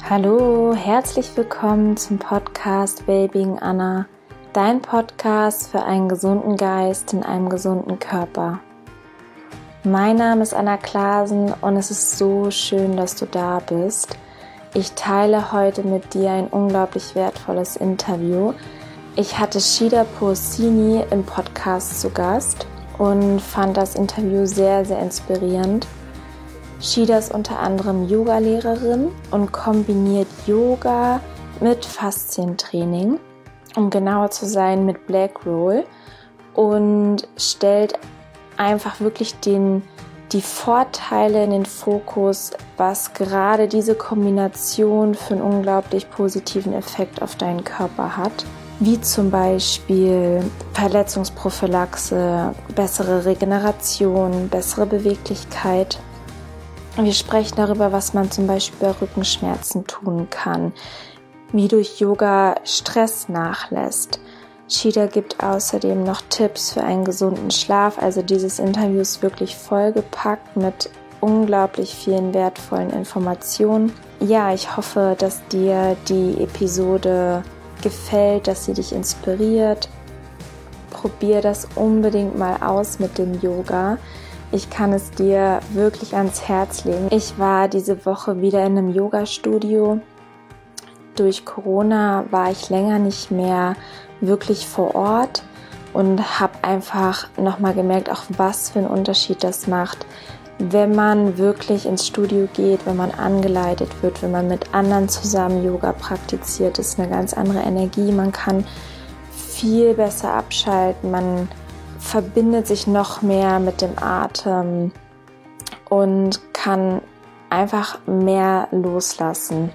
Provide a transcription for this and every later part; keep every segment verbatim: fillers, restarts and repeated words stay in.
Hallo, herzlich willkommen zum Podcast Wellbeing Anna, dein Podcast für einen gesunden Geist in einem gesunden Körper. Mein Name ist Anna Klasen und es ist so schön, dass du da bist. Ich teile heute mit dir ein unglaublich wertvolles Interview. Ich hatte Shida Porcini im Podcast zu Gast und fand das Interview sehr, sehr inspirierend. Shida ist unter anderem Yoga-Lehrerin und kombiniert Yoga mit Faszientraining, um genauer zu sein mit Black Roll, und stellt einfach wirklich den, die Vorteile in den Fokus, was gerade diese Kombination für einen unglaublich positiven Effekt auf deinen Körper hat. Wie zum Beispiel Verletzungsprophylaxe, bessere Regeneration, bessere Beweglichkeit. Wir sprechen darüber, was man zum Beispiel bei Rückenschmerzen tun kann, wie durch Yoga Stress nachlässt. Shida gibt außerdem noch Tipps für einen gesunden Schlaf. Also dieses Interview ist wirklich vollgepackt mit unglaublich vielen wertvollen Informationen. Ja, ich hoffe, dass dir die Episode gefällt, dass sie dich inspiriert. Probier das unbedingt mal aus mit dem Yoga. Ich kann es dir wirklich ans Herz legen. Ich war diese Woche wieder in einem Yoga-Studio. Durch Corona war ich länger nicht mehr wirklich vor Ort und habe einfach nochmal gemerkt, auch was für einen Unterschied das macht, wenn man wirklich ins Studio geht, wenn man angeleitet wird, wenn man mit anderen zusammen Yoga praktiziert. Das ist eine ganz andere Energie. Man kann viel besser abschalten. Man verbindet sich noch mehr mit dem Atem und kann einfach mehr loslassen.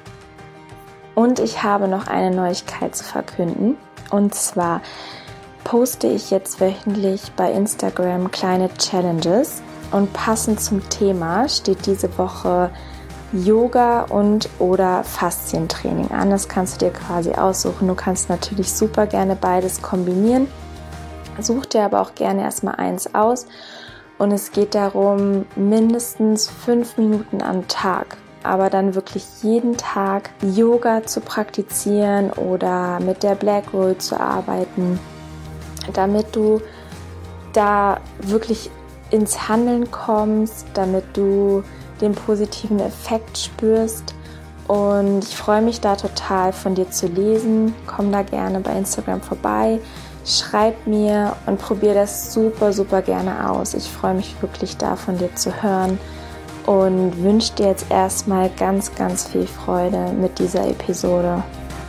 Und ich habe noch eine Neuigkeit zu verkünden. Und zwar poste ich jetzt wöchentlich bei Instagram kleine Challenges. Und passend zum Thema steht diese Woche Yoga und oder Faszientraining an. Das kannst du dir quasi aussuchen. Du kannst natürlich super gerne beides kombinieren. Such dir aber auch gerne erstmal eins aus. Und es geht darum, mindestens fünf Minuten am Tag, aber dann wirklich jeden Tag Yoga zu praktizieren oder mit der Black Roll zu arbeiten, damit du da wirklich ins Handeln kommst, damit du den positiven Effekt spürst. Und ich freue mich da total, von dir zu lesen. Komm da gerne bei Instagram vorbei, schreib mir und probier das super, super gerne aus. Ich freue mich wirklich da, von dir zu hören und wünsche dir jetzt erstmal ganz, ganz viel Freude mit dieser Episode.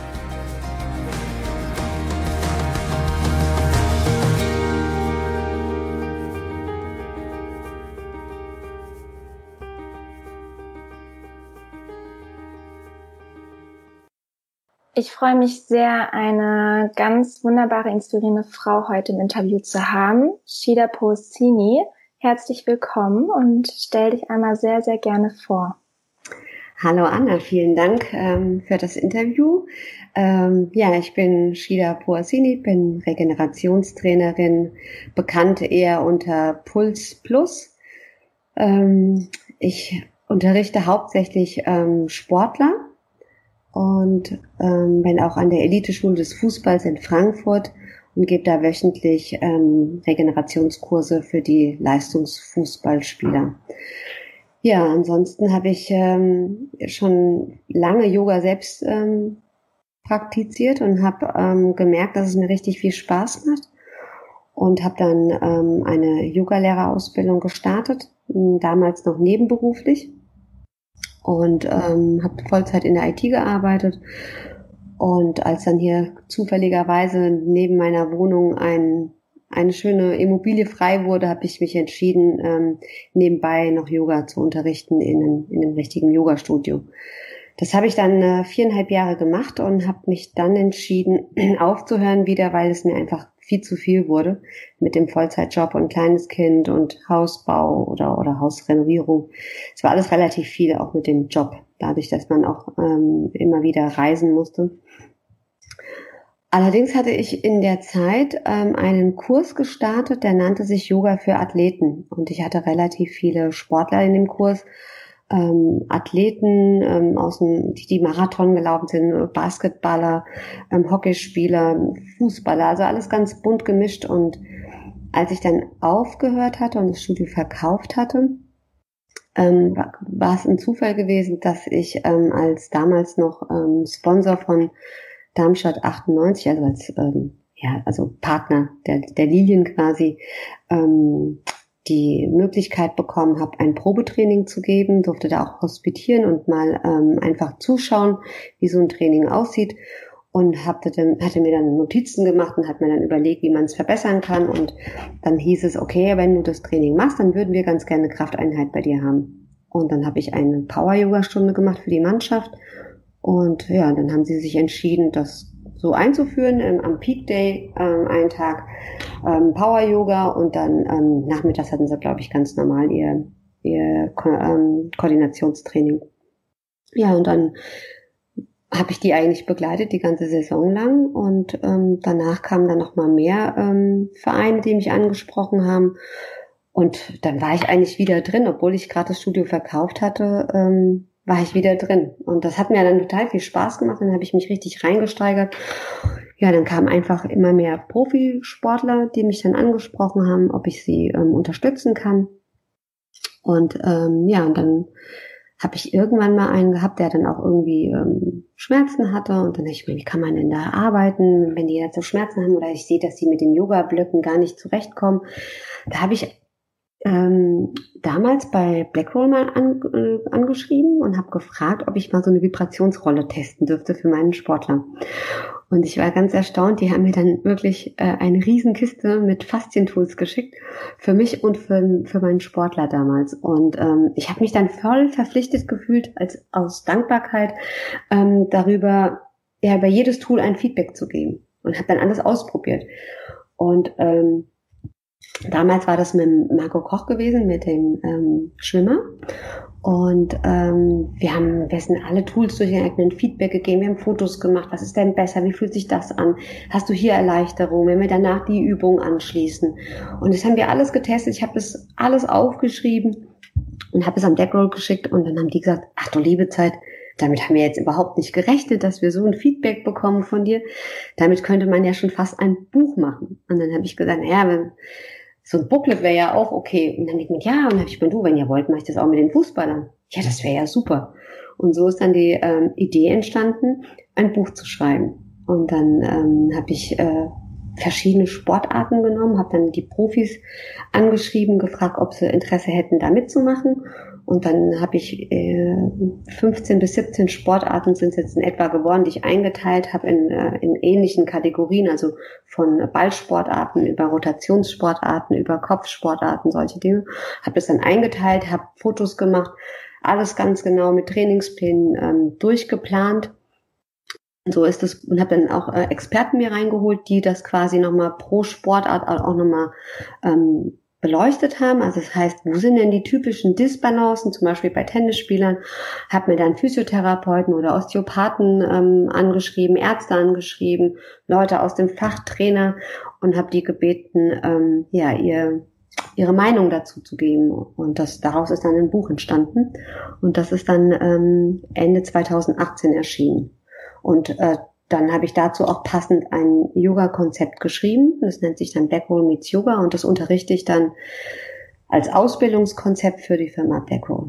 Ich freue mich sehr, eine ganz wunderbare, inspirierende Frau heute im Interview zu haben, Shida Porcini. Herzlich willkommen und stell dich einmal sehr, sehr gerne vor. Hallo Anna, vielen Dank ähm, für das Interview. Ähm, ja, ich bin Shida Porcini, bin Regenerationstrainerin, bekannt eher unter Puls Plus. Ähm, ich unterrichte hauptsächlich ähm, Sportler und ähm, bin auch an der Eliteschule des Fußballs in Frankfurt und gebe da wöchentlich ähm, Regenerationskurse für die Leistungsfußballspieler. Ja, ansonsten habe ich ähm, schon lange Yoga selbst ähm, praktiziert und habe ähm, gemerkt, dass es mir richtig viel Spaß macht und habe dann ähm, eine Yogalehrerausbildung gestartet, damals noch nebenberuflich, und ähm, habe Vollzeit in der I T gearbeitet. Und als dann hier zufälligerweise neben meiner Wohnung ein, eine schöne Immobilie frei wurde, habe ich mich entschieden, ähm, nebenbei noch Yoga zu unterrichten in einem, in einem richtigen Yogastudio. Das habe ich dann äh, viereinhalb Jahre gemacht und habe mich dann entschieden, aufzuhören wieder, weil es mir einfach viel zu viel wurde mit dem Vollzeitjob und kleines Kind und Hausbau oder oder Hausrenovierung. Es war alles relativ viel, auch mit dem Job, dadurch, dass man auch ähm, immer wieder reisen musste. Allerdings hatte ich in der Zeit ähm, einen Kurs gestartet, der nannte sich Yoga für Athleten. Und ich hatte relativ viele Sportler in dem Kurs ähm, Athleten ähm, aus dem, die, die Marathon gelaufen sind, Basketballer, ähm, Hockeyspieler, Fußballer, also alles ganz bunt gemischt. Und als ich dann aufgehört hatte und das Studio verkauft hatte, ähm, war, war es ein Zufall gewesen, dass ich ähm, als damals noch ähm, Sponsor von Darmstadt achtundneunzig, also als ähm, ja, also Partner der, der Lilien quasi, ähm, die Möglichkeit bekommen habe, ein Probetraining zu geben, durfte da auch hospitieren und mal ähm, einfach zuschauen, wie so ein Training aussieht, und hatte, hatte mir dann Notizen gemacht und hat mir dann überlegt, wie man es verbessern kann. Und dann hieß es, okay, wenn du das Training machst, dann würden wir ganz gerne eine Krafteinheit bei dir haben. Und dann habe ich eine Power-Yoga-Stunde gemacht für die Mannschaft. Und ja, dann haben sie sich entschieden, das so einzuführen, ähm, am Peak Day ähm, einen Tag ähm, Power Yoga, und dann ähm, nachmittags hatten sie, glaube ich, ganz normal ihr, ihr Ko- ähm, Koordinationstraining. Ja, und dann habe ich die eigentlich begleitet die ganze Saison lang, und ähm, danach kamen dann noch mal mehr ähm, Vereine, die mich angesprochen haben, und dann war ich eigentlich wieder drin, obwohl ich gerade das Studio verkauft hatte, ähm, war ich wieder drin. Und das hat mir dann total viel Spaß gemacht. Dann habe ich mich richtig reingesteigert. Ja, dann kamen einfach immer mehr Profisportler, die mich dann angesprochen haben, ob ich sie ähm, unterstützen kann. Und ähm, ja, und dann habe ich irgendwann mal einen gehabt, der dann auch irgendwie ähm, Schmerzen hatte. Und dann dachte ich mir, wie kann man denn da arbeiten, wenn die jetzt so Schmerzen haben, oder ich sehe, dass die mit den Yoga-Blöcken gar nicht zurechtkommen. Da habe ich ähm, damals bei Blackroll mal an, äh, angeschrieben und habe gefragt, ob ich mal so eine Vibrationsrolle testen dürfte für meinen Sportler. Und ich war ganz erstaunt, die haben mir dann wirklich äh, eine Riesenkiste mit Faszientools geschickt, für mich und für, für meinen Sportler damals. Und ähm, ich habe mich dann voll verpflichtet gefühlt, als aus Dankbarkeit ähm, darüber, ja, bei jedes Tool ein Feedback zu geben, und habe dann alles ausprobiert. Und ähm, damals war das mit Marco Koch gewesen, mit dem ähm, Schwimmer. Und ähm, wir haben, wir sind alle Tools durchgegangen, Feedback gegeben, wir haben Fotos gemacht, was ist denn besser, wie fühlt sich das an, hast du hier Erleichterung, wenn wir danach die Übung anschließen. Und das haben wir alles getestet, ich habe das alles aufgeschrieben und habe es am Deckroll geschickt, und dann haben die gesagt, ach du liebe Zeit, damit haben wir jetzt überhaupt nicht gerechnet, dass wir so ein Feedback bekommen von dir. Damit könnte man ja schon fast ein Buch machen. Und dann habe ich gesagt, naja, wenn so ein Booklet wäre ja auch okay. Und dann denke ich mir, ja, und dann habe ich mir, du, wenn ihr wollt, mache ich das auch mit den Fußballern. Ja, das wäre ja super. Und so ist dann die ähm, Idee entstanden, ein Buch zu schreiben. Und dann ähm, habe ich äh, verschiedene Sportarten genommen, habe dann die Profis angeschrieben, gefragt, ob sie Interesse hätten, da mitzumachen. Und dann habe ich äh, fünfzehn bis siebzehn Sportarten sind es jetzt in etwa geworden, die ich eingeteilt habe in, äh, in ähnlichen Kategorien, also von Ballsportarten über Rotationssportarten, über Kopfsportarten, solche Dinge. Habe das dann eingeteilt, habe Fotos gemacht, alles ganz genau mit Trainingsplänen ähm, durchgeplant. Und so ist es, und habe dann auch äh, Experten mir reingeholt, die das quasi nochmal pro Sportart auch nochmal ähm, beleuchtet haben. Also das heißt, wo sind denn die typischen Disbalancen, zum Beispiel bei Tennisspielern, habe mir dann Physiotherapeuten oder Osteopathen ähm, angeschrieben, Ärzte angeschrieben, Leute aus dem Fachtrainer, und habe die gebeten, ähm, ja, ihr, ihre Meinung dazu zu geben. Und das, daraus ist dann ein Buch entstanden, und das ist dann ähm, Ende zweitausendachtzehn erschienen. Und äh, dann habe ich dazu auch passend ein Yoga-Konzept geschrieben. Das nennt sich dann Blackroll Meets Yoga, und das unterrichte ich dann als Ausbildungskonzept für die Firma Blackroll.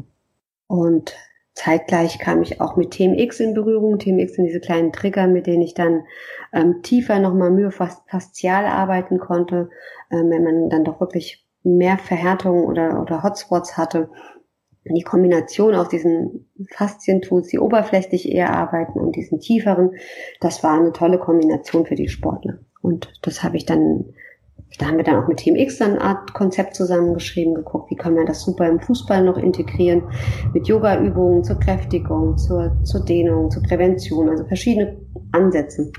Und zeitgleich kam ich auch mit T M X in Berührung. T M X sind diese kleinen Trigger, mit denen ich dann ähm, tiefer nochmal myofaszial arbeiten konnte, ähm, wenn man dann doch wirklich mehr Verhärtungen oder, oder Hotspots hatte. Die Kombination aus diesen Faszientools, die oberflächlich eher arbeiten, und diesen tieferen, das war eine tolle Kombination für die Sportler. Und das habe ich dann, da haben wir dann auch mit T M X dann eine Art Konzept zusammengeschrieben, geguckt, wie kann man das super im Fußball noch integrieren, mit Yoga-Übungen zur Kräftigung, zur, zur Dehnung, zur Prävention, also verschiedene Ansätze.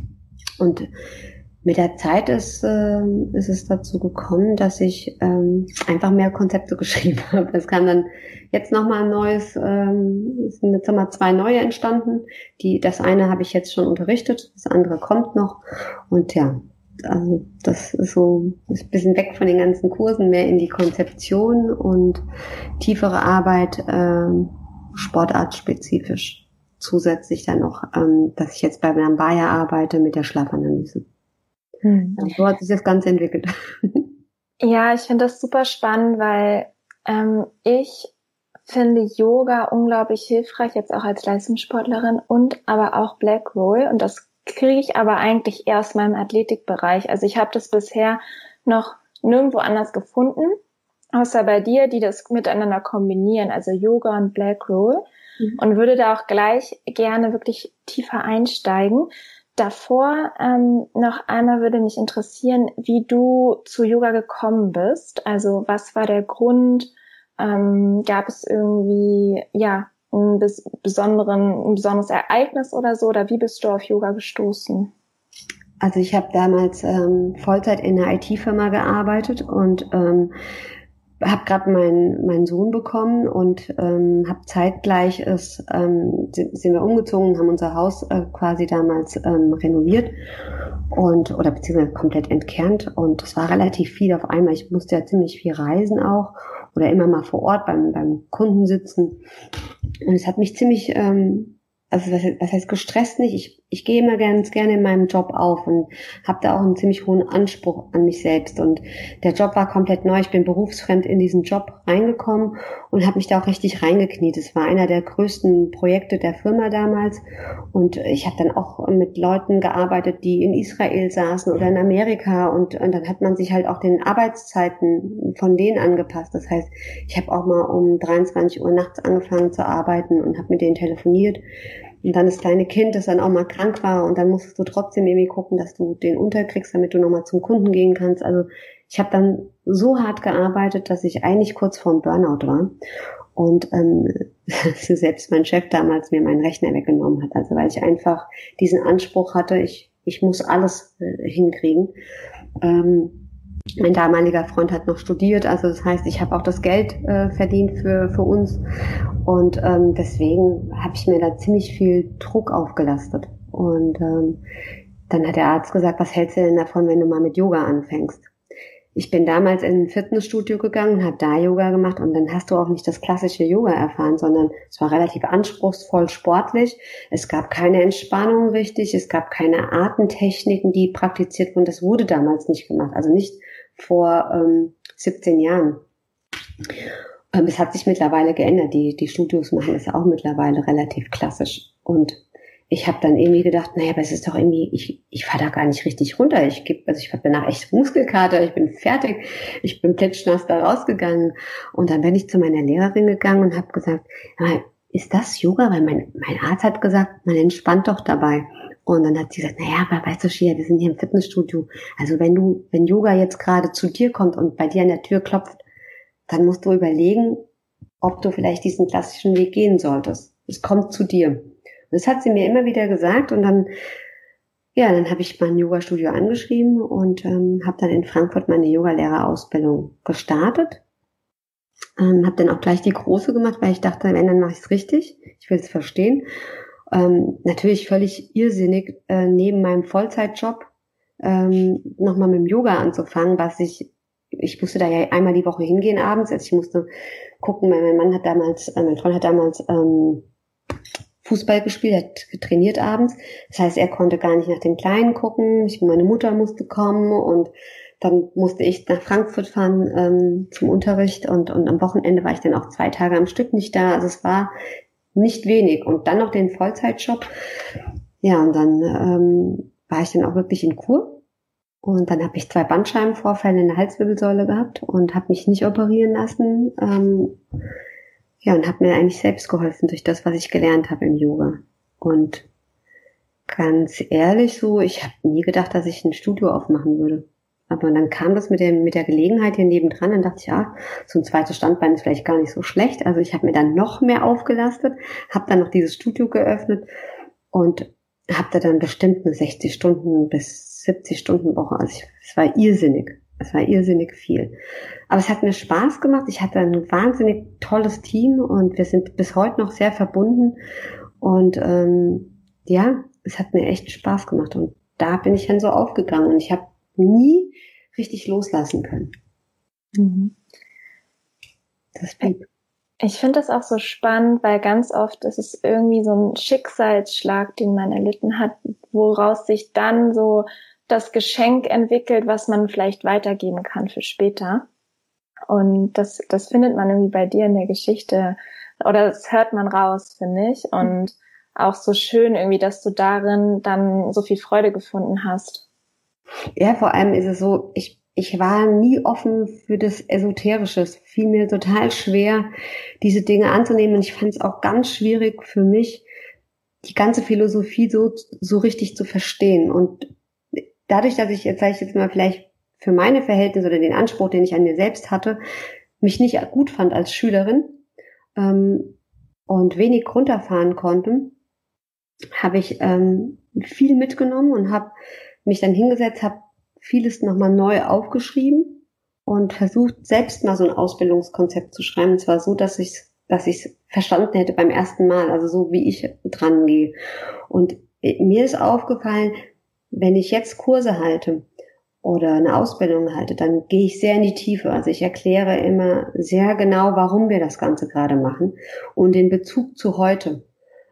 Und mit der Zeit ist, äh, ist es dazu gekommen, dass ich ähm, einfach mehr Konzepte geschrieben habe. Es kam dann jetzt nochmal ein neues, ähm, es sind jetzt nochmal zwei neue entstanden. Die, das eine habe ich jetzt schon unterrichtet, das andere kommt noch. Und ja, Also das ist so ist ein bisschen weg von den ganzen Kursen, mehr in die Konzeption und tiefere Arbeit, ähm, sportartspezifisch. Zusätzlich dann noch, ähm, dass ich jetzt bei Lambaya arbeite mit der Schlafanalyse. Hm. Ja, so hat sich das Ganze entwickelt. Ja, ich finde das super spannend, weil ähm, ich finde Yoga unglaublich hilfreich, jetzt auch als Leistungssportlerin und aber auch Black Roll. Und das kriege ich aber eigentlich eher aus meinem Athletikbereich. Also ich habe das bisher noch nirgendwo anders gefunden, außer bei dir, die das miteinander kombinieren, also Yoga und Black Roll. Mhm. Und würde da auch gleich gerne wirklich tiefer einsteigen. Davor ähm, noch einmal würde mich interessieren, wie du zu Yoga gekommen bist. Also was war der Grund? Ähm, gab es irgendwie ja ein, bes- besonderen, ein besonderes Ereignis oder so? Oder wie bist du auf Yoga gestoßen? Also ich habe damals ähm, Vollzeit in einer I T-Firma gearbeitet und ähm, habe gerade meinen meinen Sohn bekommen und ähm, habe zeitgleich ist, ähm, sind wir umgezogen, haben unser Haus äh, quasi damals ähm, renoviert und oder beziehungsweise komplett entkernt und es war relativ viel auf einmal. Ich musste ja ziemlich viel reisen auch oder immer mal vor Ort beim beim Kunden sitzen und es hat mich ziemlich ähm, also was, was heißt gestresst nicht, ich, ich gehe immer ganz gerne in meinem Job auf und habe da auch einen ziemlich hohen Anspruch an mich selbst und der Job war komplett neu, ich bin berufsfremd in diesen Job reingekommen und habe mich da auch richtig reingekniet. Es war einer der größten Projekte der Firma damals und ich habe dann auch mit Leuten gearbeitet, die in Israel saßen oder in Amerika und, und dann hat man sich halt auch den Arbeitszeiten von denen angepasst. Das heißt, ich habe auch mal um dreiundzwanzig Uhr nachts angefangen zu arbeiten und habe mit denen telefoniert. Und dann das kleine Kind, das dann auch mal krank war und dann musstest du trotzdem irgendwie gucken, dass du den unterkriegst, damit du nochmal zum Kunden gehen kannst. Also ich habe dann so hart gearbeitet, dass ich eigentlich kurz vorm Burnout war und ähm, selbst mein Chef damals mir meinen Rechner weggenommen hat. Also weil ich einfach diesen Anspruch hatte, ich ich muss alles äh, hinkriegen. Ähm, Mein damaliger Freund hat noch studiert, also das heißt, ich habe auch das Geld äh, verdient für für uns und ähm, deswegen habe ich mir da ziemlich viel Druck aufgelastet. Und ähm, dann hat der Arzt gesagt, was hältst du denn davon, wenn du mal mit Yoga anfängst? Ich bin damals in ein Fitnessstudio gegangen und habe da Yoga gemacht und dann hast du auch nicht das klassische Yoga erfahren, sondern es war relativ anspruchsvoll sportlich. Es gab keine Entspannung richtig, es gab keine Atemtechniken, die praktiziert wurden. Das wurde damals nicht gemacht, also nicht vor ähm, siebzehn Jahren. Ähm, es hat sich mittlerweile geändert. Die, die Studios machen das auch mittlerweile relativ klassisch. Und ich habe dann irgendwie gedacht, naja, aber es ist doch irgendwie, ich, ich fahre da gar nicht richtig runter. Ich gebe, also ich habe danach echt Muskelkater, ich bin fertig, ich bin klitschnass da rausgegangen. Und dann bin ich zu meiner Lehrerin gegangen und habe gesagt, ist das Yoga? Weil mein, mein Arzt hat gesagt, man entspannt doch dabei. Und dann hat sie gesagt, naja, aber weißt du, Shia, wir sind hier im Fitnessstudio. Also wenn du, wenn Yoga jetzt gerade zu dir kommt und bei dir an der Tür klopft, dann musst du überlegen, ob du vielleicht diesen klassischen Weg gehen solltest. Es kommt zu dir. Und das hat sie mir immer wieder gesagt und dann, ja, dann habe ich mein Yoga-Studio angeschrieben und ähm, habe dann in Frankfurt meine Yogalehrerausbildung gestartet. Ähm, habe dann auch gleich die große gemacht, weil ich dachte, wenn, dann mache ich es richtig. Ich will es verstehen. Ähm, natürlich völlig irrsinnig, äh, neben meinem Vollzeitjob ähm, nochmal mit dem Yoga anzufangen, was ich, ich musste da ja einmal die Woche hingehen abends, also ich musste gucken, mein, mein Mann hat damals, äh, mein Freund hat damals ähm, Fußball gespielt, hat trainiert abends, das heißt, er konnte gar nicht nach den Kleinen gucken, ich, meine Mutter musste kommen und dann musste ich nach Frankfurt fahren ähm, zum Unterricht und, und am Wochenende war ich dann auch zwei Tage am Stück nicht da, also es war nicht wenig. Und dann noch den Vollzeitjob. Ja, und dann ähm, war ich dann auch wirklich in Kur. Und dann habe ich zwei Bandscheibenvorfälle in der Halswirbelsäule gehabt und habe mich nicht operieren lassen. Ähm, ja, und habe mir eigentlich selbst geholfen durch das, was ich gelernt habe im Yoga. Und ganz ehrlich so, ich habe nie gedacht, dass ich ein Studio aufmachen würde. Aber dann kam das mit der, mit der Gelegenheit hier nebendran, dann dachte ich, ja, so ein zweites Standbein ist vielleicht gar nicht so schlecht. Also ich habe mir dann noch mehr aufgelastet, habe dann noch dieses Studio geöffnet und habe da dann bestimmt eine sechzig Stunden bis siebzig Stunden Woche. Also ich, es war irrsinnig, es war irrsinnig viel. Aber es hat mir Spaß gemacht, ich hatte ein wahnsinnig tolles Team und wir sind bis heute noch sehr verbunden und ähm, ja, es hat mir echt Spaß gemacht und da bin ich dann so aufgegangen und ich habe nie richtig loslassen können. Mhm. Das blieb. Ich finde das auch so spannend, weil ganz oft ist es irgendwie so ein Schicksalsschlag, den man erlitten hat, woraus sich dann so das Geschenk entwickelt, was man vielleicht weitergeben kann für später. Und das, das findet man irgendwie bei dir in der Geschichte, oder das hört man raus, finde ich. Und auch so schön irgendwie, dass du darin dann so viel Freude gefunden hast. Ja, vor allem ist es so, ich Ich war nie offen für das Esoterische. Es fiel mir total schwer, diese Dinge anzunehmen. Und ich fand es auch ganz schwierig für mich, die ganze Philosophie so, so richtig zu verstehen. Und dadurch, dass ich, jetzt sage ich jetzt mal vielleicht für meine Verhältnisse oder den Anspruch, den ich an mir selbst hatte, mich nicht gut fand als Schülerin ähm, und wenig runterfahren konnte, habe ich ähm, viel mitgenommen und habe mich dann hingesetzt, habe vieles nochmal neu aufgeschrieben und versucht, selbst mal so ein Ausbildungskonzept zu schreiben. Und zwar so, dass ich dass ich es verstanden hätte beim ersten Mal, also so, wie ich dran gehe. Und mir ist aufgefallen, wenn ich jetzt Kurse halte oder eine Ausbildung halte, dann gehe ich sehr in die Tiefe. Also ich erkläre immer sehr genau, warum wir das Ganze gerade machen und den Bezug zu heute.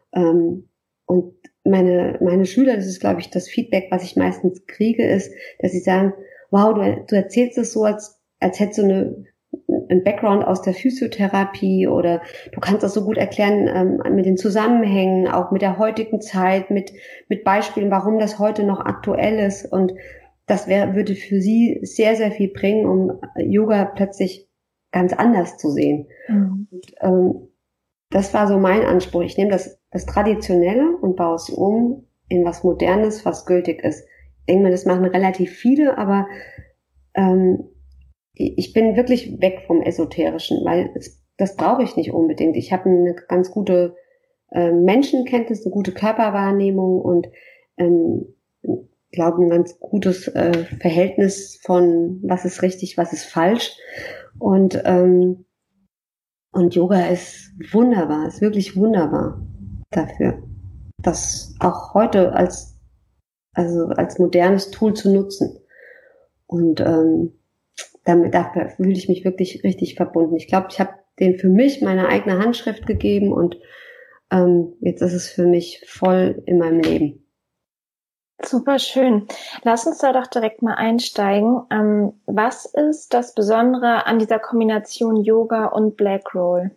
Und meine, meine Schüler, das ist, glaube ich, das Feedback, was ich meistens kriege, ist, dass sie sagen, wow, du, du erzählst es so, als, als hättest du eine, einen Background aus der Physiotherapie, oder du kannst das so gut erklären ähm, mit den Zusammenhängen, auch mit der heutigen Zeit, mit, mit Beispielen, warum das heute noch aktuell ist. Und das wär, würde für sie sehr, sehr viel bringen, um Yoga plötzlich ganz anders zu sehen. Mhm. Und, ähm, das war so mein Anspruch. Ich nehme das, das Traditionelle und baue es um in was Modernes, was gültig ist. Ich denke mal, das machen relativ viele, aber ähm, ich bin wirklich weg vom Esoterischen, weil es, das brauche ich nicht unbedingt. Ich habe eine ganz gute äh, Menschenkenntnis, eine gute Körperwahrnehmung und ähm, glaube ein ganz gutes äh, Verhältnis von was ist richtig, was ist falsch. Und ähm, Und Yoga ist wunderbar, ist wirklich wunderbar dafür, das auch heute als, also als modernes Tool zu nutzen. Und ähm, damit dafür fühle ich mich wirklich richtig verbunden. Ich glaube, ich habe den für mich meine eigene Handschrift gegeben und ähm, jetzt ist es für mich voll in meinem Leben. Super schön. Lass uns da doch direkt mal einsteigen. Ähm, was ist das Besondere an dieser Kombination Yoga und Black Roll?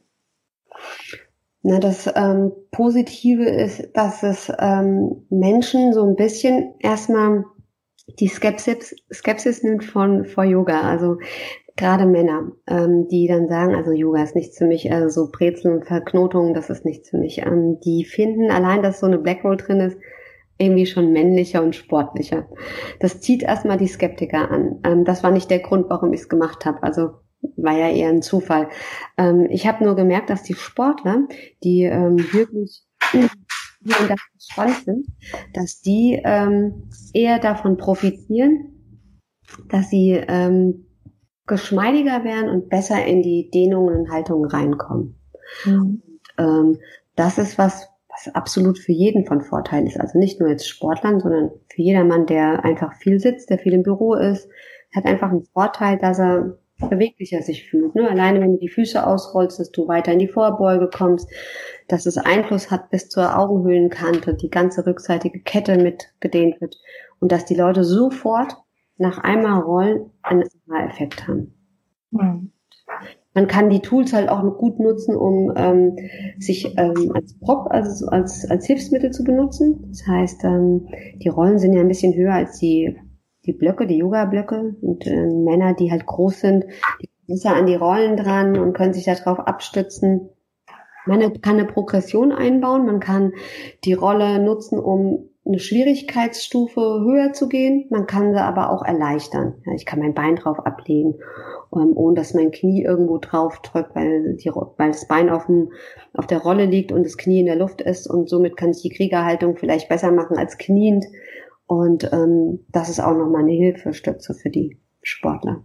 Na, das ähm, Positive ist, dass es ähm, Menschen so ein bisschen erstmal die Skepsis, Skepsis nimmt von vor Yoga. Also gerade Männer, ähm, die dann sagen, also Yoga ist nichts für mich, also so Brezeln und Verknotungen, das ist nichts für mich. Ähm, die finden allein, dass so eine Black Roll drin ist, irgendwie schon männlicher und sportlicher. Das zieht erstmal die Skeptiker an. Ähm, das war nicht der Grund, warum ich es gemacht habe. Also war ja eher ein Zufall. Ähm, ich habe nur gemerkt, dass die Sportler, die ähm, wirklich hier und da spannend sind, dass die ähm, eher davon profitieren, dass sie ähm, geschmeidiger werden und besser in die Dehnungen und Haltungen reinkommen. Mhm. Und, ähm, das ist was, was absolut für jeden von Vorteil ist. Also nicht nur jetzt Sportlern, sondern für jedermann, der einfach viel sitzt, der viel im Büro ist, hat einfach einen Vorteil, dass er beweglicher sich fühlt. Ne? Alleine wenn du die Füße ausrollst, dass du weiter in die Vorbeuge kommst, dass es Einfluss hat bis zur Augenhöhlenkante, die ganze rückseitige Kette mit gedehnt wird und dass die Leute sofort nach einmal rollen einen Effekt haben. Mhm. Man kann die Tools halt auch gut nutzen, um ähm, sich ähm, als Prop, also als als Hilfsmittel zu benutzen. Das heißt, ähm, die Rollen sind ja ein bisschen höher als die die Blöcke, die Yoga-Blöcke. Und äh, Männer, die halt groß sind, die sind besser an die Rollen dran und können sich darauf abstützen. Man kann eine Progression einbauen, man kann die Rolle nutzen, um eine Schwierigkeitsstufe höher zu gehen. Man kann sie aber auch erleichtern. Ja, ich kann mein Bein drauf ablegen, um, ohne dass mein Knie irgendwo drauf drückt, weil, die, weil das Bein auf, dem, auf der Rolle liegt und das Knie in der Luft ist. Und somit kann ich die Kriegerhaltung vielleicht besser machen als kniend. Und ähm, das ist auch nochmal eine Hilfestütze für die Sportler.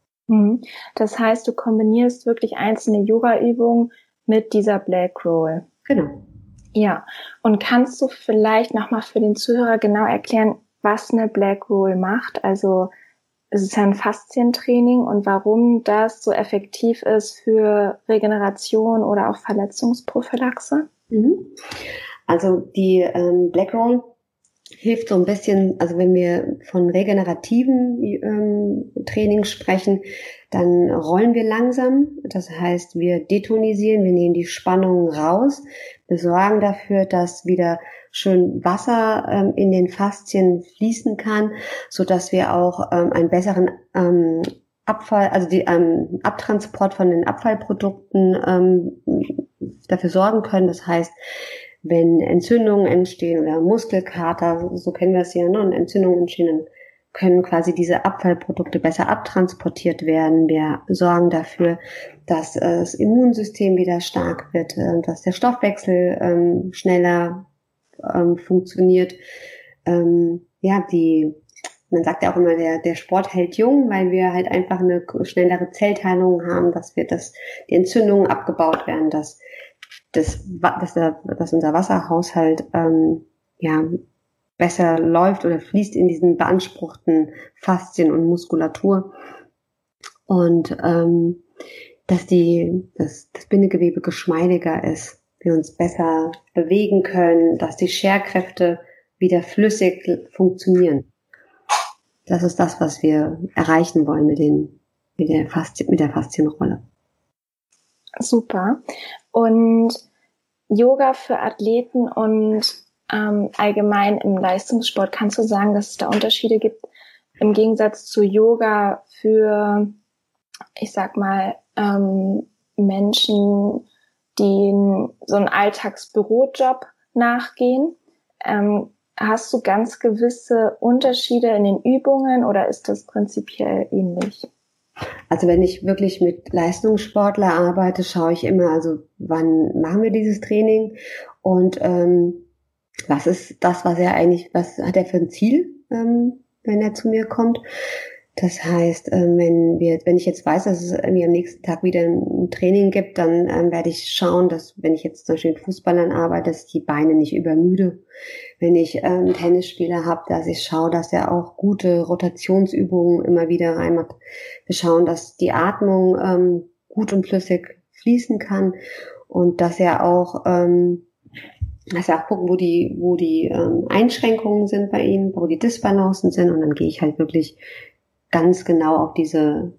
Das heißt, du kombinierst wirklich einzelne Yoga-Übungen mit dieser Black Roll. Genau. Ja, und kannst du vielleicht nochmal für den Zuhörer genau erklären, was eine Black Roll macht? Also es ist ja ein Faszientraining und warum das so effektiv ist für Regeneration oder auch Verletzungsprophylaxe? Mhm. Also die ähm, Black Roll hilft so ein bisschen, also wenn wir von regenerativen ähm, Training sprechen, dann rollen wir langsam. Das heißt, wir detonisieren, wir nehmen die Spannungen raus. Wir sorgen dafür, dass wieder schön Wasser ähm, in den Faszien fließen kann, so dass wir auch ähm, einen besseren ähm, Abfall, also die ähm, Abtransport von den Abfallprodukten ähm, dafür sorgen können. Das heißt, wenn Entzündungen entstehen oder Muskelkater, so kennen wir es ja, ne, und Entzündungen entstehen, dann können quasi diese Abfallprodukte besser abtransportiert werden. Wir sorgen dafür, dass äh, das Immunsystem wieder stark wird, äh, dass der Stoffwechsel ähm, schneller ähm, funktioniert. Ähm, ja, die, man sagt ja auch immer, der, der Sport hält jung, weil wir halt einfach eine schnellere Zellteilung haben, dass wir, dass die Entzündungen abgebaut werden, dass das, dass, der, dass unser Wasserhaushalt ähm, ja besser läuft oder fließt in diesen beanspruchten Faszien und Muskulatur und ähm, dass die dass das Bindegewebe geschmeidiger ist, wir uns besser bewegen können, dass die Scherkräfte wieder flüssig funktionieren. Das ist das, was wir erreichen wollen mit den mit der Faszien, mit der Faszienrolle. Super. Und Yoga für Athleten und ähm, allgemein im Leistungssport, kannst du sagen, dass es da Unterschiede gibt im Gegensatz zu Yoga für, ich sag mal, ähm, Menschen, die so einen Alltagsbürojob nachgehen? Ähm, hast du ganz gewisse Unterschiede in den Übungen oder ist das prinzipiell ähnlich? Also wenn ich wirklich mit Leistungssportler arbeite, schaue ich immer, also wann machen wir dieses Training und ähm, was ist das, was er eigentlich, was hat er für ein Ziel, ähm, wenn er zu mir kommt. Das heißt, ähm, wenn wir, wenn ich jetzt weiß, dass es irgendwie am nächsten Tag wieder ein Training gibt, dann ähm, werde ich schauen, dass, wenn ich jetzt zum Beispiel mit Fußballern arbeite, dass ich die Beine nicht übermüde. Wenn ich ähm, einen Tennisspieler habe, dass ich schaue, dass er auch gute Rotationsübungen immer wieder reinmacht. Wir schauen, dass die Atmung ähm, gut und flüssig fließen kann und dass er auch ähm, dass wir auch gucken, wo die, wo die ähm, Einschränkungen sind bei ihnen, wo die Disbalancen sind und dann gehe ich halt wirklich ganz genau auf diese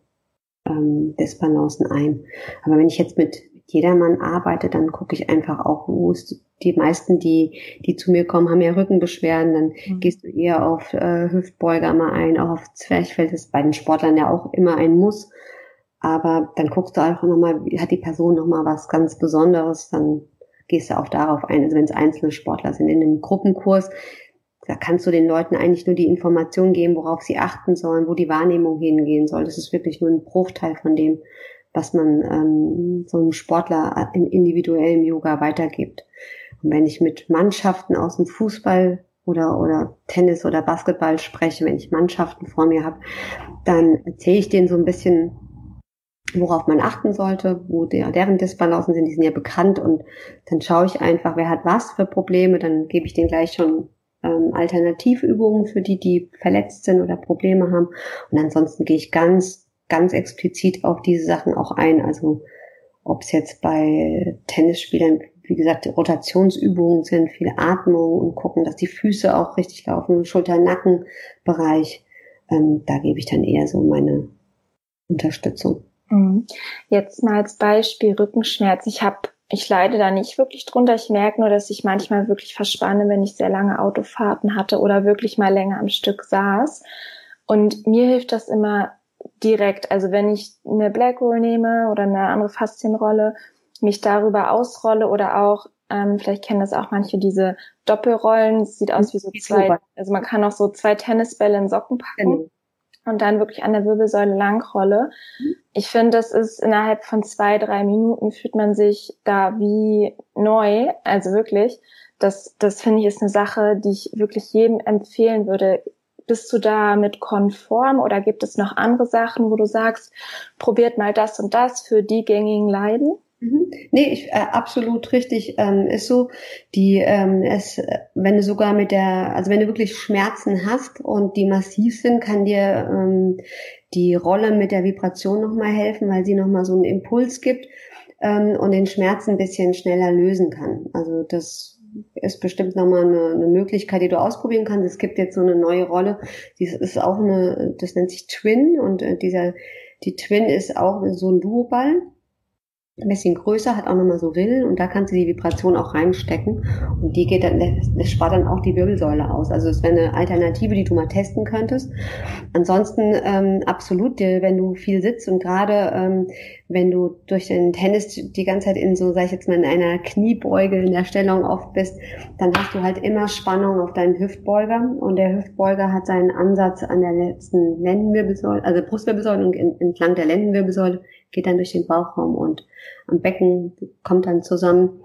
ähm, Disbalancen ein. Aber wenn ich jetzt mit jedermann arbeite, dann gucke ich einfach auch, wo ist die meisten, die die zu mir kommen, haben ja Rückenbeschwerden, dann mhm. gehst du eher auf äh, Hüftbeuger mal ein, auch auf Zwerchfell, das ist bei den Sportlern ja auch immer ein Muss. Aber dann guckst du einfach nochmal, hat die Person nochmal was ganz Besonderes, dann gehst du auch darauf ein. Also wenn es einzelne Sportler sind in einem Gruppenkurs, da kannst du den Leuten eigentlich nur die Information geben, worauf sie achten sollen, wo die Wahrnehmung hingehen soll. Das ist wirklich nur ein Bruchteil von dem, was man ähm, so einem Sportler im individuellen Yoga weitergibt. Und wenn ich mit Mannschaften aus dem Fußball oder oder Tennis oder Basketball spreche, wenn ich Mannschaften vor mir habe, dann erzähle ich denen so ein bisschen, worauf man achten sollte, wo der, deren Disbalancen sind, die sind ja bekannt und dann schaue ich einfach, wer hat was für Probleme, dann gebe ich denen gleich schon ähm, Alternativübungen für die, die verletzt sind oder Probleme haben und ansonsten gehe ich ganz, ganz explizit auf diese Sachen auch ein, also ob es jetzt bei Tennisspielern, wie gesagt, Rotationsübungen sind, viel Atmung und gucken, dass die Füße auch richtig laufen, Schulter-Nacken-Bereich, ähm, da gebe ich dann eher so meine Unterstützung. Jetzt mal als Beispiel Rückenschmerz. Ich habe, ich leide da nicht wirklich drunter. Ich merke nur, dass ich manchmal wirklich verspanne, wenn ich sehr lange Autofahrten hatte oder wirklich mal länger am Stück saß. Und mir hilft das immer direkt. Also wenn ich eine Black Roll nehme oder eine andere Faszienrolle, mich darüber ausrolle oder auch, ähm, vielleicht kennen das auch manche, diese Doppelrollen. Es sieht aus wie so zwei, also man kann auch so zwei Tennisbälle in Socken packen. Und dann wirklich an der Wirbelsäule langrolle. Ich finde, das ist innerhalb von zwei, drei Minuten fühlt man sich da wie neu. Also wirklich, das, das finde ich ist eine Sache, die ich wirklich jedem empfehlen würde. Bist du da mit konform oder gibt es noch andere Sachen, wo du sagst, probiert mal das und das für die gängigen Leiden? Mhm. Nee, ich, äh, absolut richtig, ähm, ist so, die, ähm, es, wenn du sogar mit der, also wenn du wirklich Schmerzen hast und die massiv sind, kann dir, ähm, die Rolle mit der Vibration nochmal helfen, weil sie nochmal so einen Impuls gibt, ähm, und den Schmerz ein bisschen schneller lösen kann. Also das ist bestimmt nochmal eine, eine Möglichkeit, die du ausprobieren kannst. Es gibt jetzt so eine neue Rolle, die ist auch eine, das nennt sich Twin, und äh, dieser, die Twin ist auch so ein Duoball. Ein bisschen größer, hat auch nochmal so Rillen, und da kannst du die Vibration auch reinstecken, und die geht dann, das spart dann auch die Wirbelsäule aus. Also es wäre eine Alternative, die du mal testen könntest. Ansonsten ähm, absolut, wenn du viel sitzt und gerade ähm, wenn du durch den Tennis die ganze Zeit in so, sag ich jetzt mal, in einer Kniebeuge in der Stellung oft bist, dann hast du halt immer Spannung auf deinen Hüftbeuger, und der Hüftbeuger hat seinen Ansatz an der letzten Lendenwirbelsäule, also Brustwirbelsäule, und entlang der Lendenwirbelsäule geht dann durch den Bauchraum, und am Becken kommt dann zusammen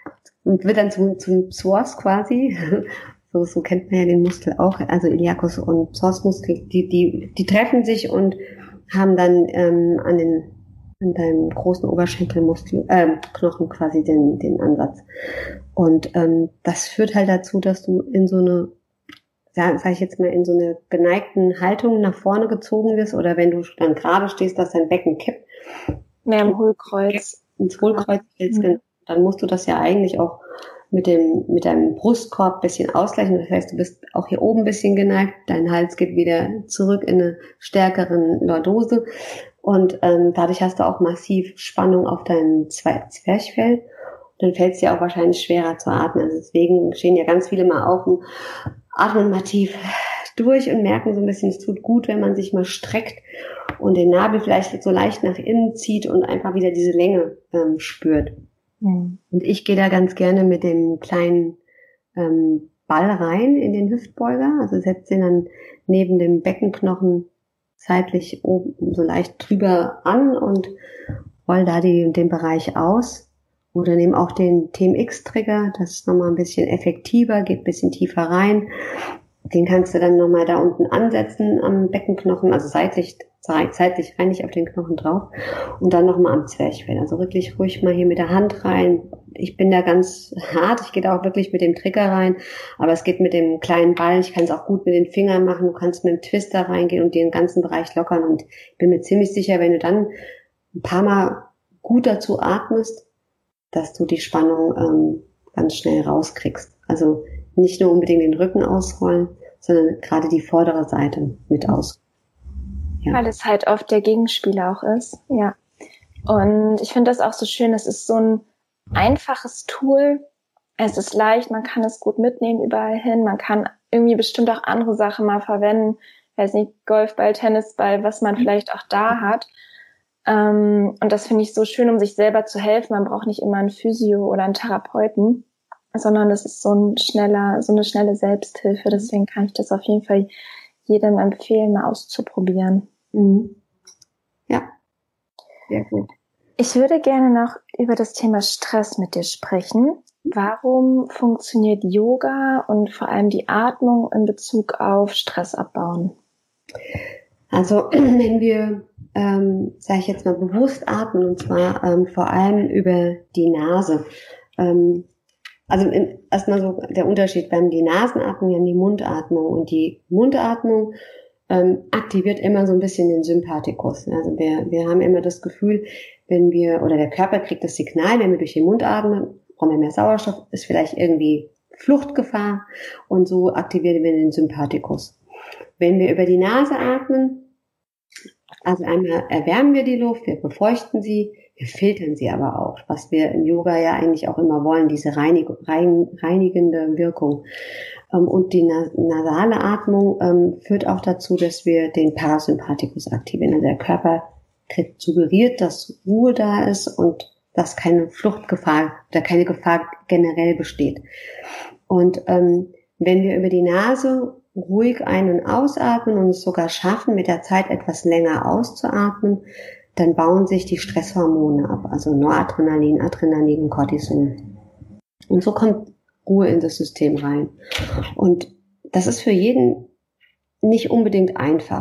und wird dann zum, zum Psoas quasi. So, so kennt man ja den Muskel auch. Also Iliacus und Psoasmuskel, die, die, die treffen sich und haben dann ähm, an den, an deinem großen Oberschenkelmuskel, äh, Knochen quasi den, den Ansatz. Und ähm, das führt halt dazu, dass du in so eine, sag, sag ich jetzt mal, in so eine geneigten Haltung nach vorne gezogen wirst, oder wenn du dann gerade stehst, dass dein Becken kippt. Mehr im Hohlkreuz. Ins Hohlkreuz fällst, mhm. Dann musst du das ja eigentlich auch mit dem, mit deinem Brustkorb ein bisschen ausgleichen. Das heißt, du bist auch hier oben ein bisschen geneigt, dein Hals geht wieder zurück in eine stärkeren Lordose, und ähm, dadurch hast du auch massiv Spannung auf deinem Zwerchfell. Dann fällt es dir auch wahrscheinlich schwerer zu atmen. Also deswegen stehen ja ganz viele mal auf und atmen mal tief durch und merken so ein bisschen, es tut gut, wenn man sich mal streckt und den Nabel vielleicht so leicht nach innen zieht und einfach wieder diese Länge ähm, spürt. Mhm. Und ich gehe da ganz gerne mit dem kleinen ähm, Ball rein in den Hüftbeuger, also setze den dann neben dem Beckenknochen seitlich oben so leicht drüber an und roll da die, den Bereich aus. Oder nehme auch den T M X-Trigger, das ist nochmal ein bisschen effektiver, geht ein bisschen tiefer rein. Den kannst du dann nochmal da unten ansetzen am Beckenknochen, also seitlich, seitlich rein, nicht auf den Knochen drauf, und dann nochmal am Zwerchfell. Also wirklich ruhig mal hier mit der Hand rein. Ich bin da ganz hart, ich gehe da auch wirklich mit dem Trigger rein, aber es geht mit dem kleinen Ball, ich kann es auch gut mit den Fingern machen, du kannst mit dem Twister reingehen und den ganzen Bereich lockern, und ich bin mir ziemlich sicher, wenn du dann ein paar Mal gut dazu atmest, dass du die Spannung ähm, ganz schnell rauskriegst. Also nicht nur unbedingt den Rücken ausrollen, sondern gerade die vordere Seite mit aus. Ja. Weil es halt oft der Gegenspieler auch ist. Ja. Und ich finde das auch so schön. Es ist so ein einfaches Tool. Es ist leicht, man kann es gut mitnehmen überall hin. Man kann irgendwie bestimmt auch andere Sachen mal verwenden. Ich weiß nicht, Golfball, Tennisball, was man vielleicht auch da hat. Ähm, und das finde ich so schön, um sich selber zu helfen. Man braucht nicht immer einen Physio oder einen Therapeuten, sondern das ist so ein schneller, so eine schnelle Selbsthilfe. Deswegen kann ich das auf jeden Fall jedem empfehlen, mal auszuprobieren. Mhm. Ja, sehr gut. Ich würde gerne noch über das Thema Stress mit dir sprechen. Warum funktioniert Yoga und vor allem die Atmung in Bezug auf Stress abbauen? Also wenn wir, ähm, sage ich jetzt mal, bewusst atmen, und zwar ähm, vor allem über die Nase. Ähm, also erstmal so der Unterschied, wir haben die Nasenatmung, wir haben die Mundatmung, und die Mundatmung ähm, aktiviert immer so ein bisschen den Sympathikus. Also wir, wir haben immer das Gefühl, wenn wir, oder der Körper kriegt das Signal, wenn wir durch den Mund atmen, brauchen wir mehr Sauerstoff, ist vielleicht irgendwie Fluchtgefahr, und so aktivieren wir den Sympathikus. Wenn wir über die Nase atmen, also einmal erwärmen wir die Luft, wir befeuchten sie, wir filtern sie aber auch, was wir im Yoga ja eigentlich auch immer wollen, diese reinig, rein, reinigende Wirkung. Und die nasale Atmung ähm, führt auch dazu, dass wir den Parasympathikus aktivieren. Also der Körper kriegt suggeriert, dass Ruhe da ist und dass keine Fluchtgefahr oder keine Gefahr generell besteht. Und ähm, wenn wir über die Nase ruhig ein- und ausatmen und es sogar schaffen, mit der Zeit etwas länger auszuatmen, dann bauen sich die Stresshormone ab, also Noradrenalin, Adrenalin und Cortison. Und so kommt Ruhe in das System rein. Und das ist für jeden nicht unbedingt einfach.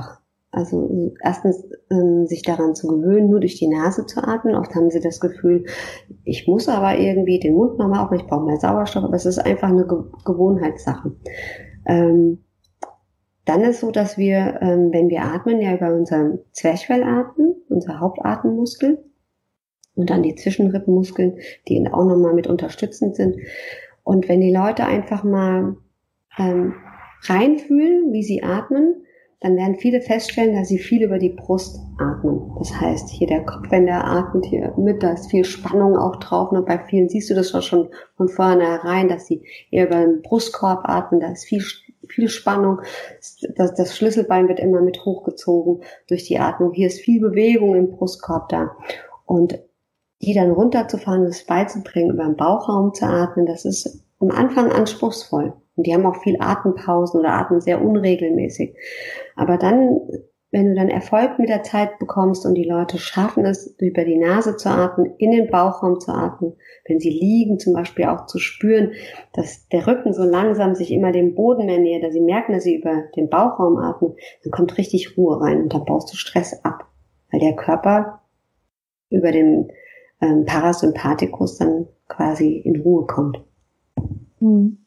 Also erstens ähm, sich daran zu gewöhnen, nur durch die Nase zu atmen. Oft haben sie das Gefühl, ich muss aber irgendwie den Mund nochmal aufmachen, ich brauche mehr Sauerstoff, aber es ist einfach eine Ge- Gewohnheitssache. Ähm, dann ist so, dass wir, ähm, wenn wir atmen, ja über unseren Zwerchfell atmen, unser Hauptatemmuskel, und dann die Zwischenrippenmuskeln, die auch nochmal mit unterstützend sind. Und wenn die Leute einfach mal ähm, reinfühlen, wie sie atmen, dann werden viele feststellen, dass sie viel über die Brust atmen. Das heißt, hier der Kopf, wenn der atmet hier mit, da ist viel Spannung auch drauf. Und bei vielen siehst du das schon von vornherein, dass sie eher über den Brustkorb atmen, da ist viel, viel Spannung. Das, das Schlüsselbein wird immer mit hochgezogen durch die Atmung. Hier ist viel Bewegung im Brustkorb da. Und die dann runterzufahren und es beizubringen, über den Bauchraum zu atmen, das ist am Anfang anspruchsvoll. Und die haben auch viel Atempausen oder atmen sehr unregelmäßig. Aber dann, wenn du dann Erfolg mit der Zeit bekommst und die Leute schaffen es, über die Nase zu atmen, in den Bauchraum zu atmen, wenn sie liegen zum Beispiel auch zu spüren, dass der Rücken so langsam sich immer dem Boden mehr nähert, dass sie merken, dass sie über den Bauchraum atmen, dann kommt richtig Ruhe rein und dann baust du Stress ab. Weil der Körper über den ähm, Parasympathikus dann quasi in Ruhe kommt. Hm.